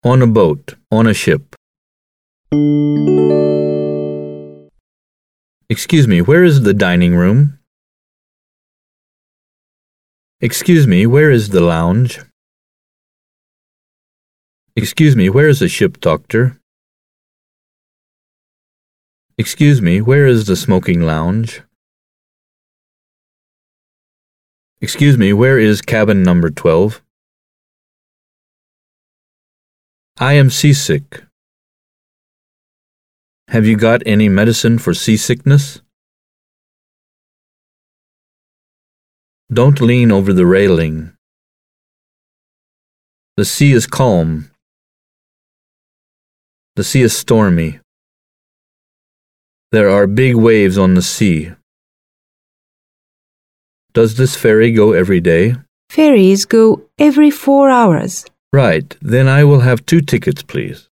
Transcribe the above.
On a boat. On a ship. Excuse me, where is the dining room? Excuse me, where is the lounge? Excuse me, where is the ship doctor? Excuse me, where is the smoking lounge? Excuse me, where is cabin number 12? I am seasick. Have you got any medicine for seasickness? Don't lean over the railing. The sea is calm. The sea is stormy. There are big waves on the sea. Does this ferry go every day? Ferries go every 4 hours. Right, then I will have 2 tickets, please.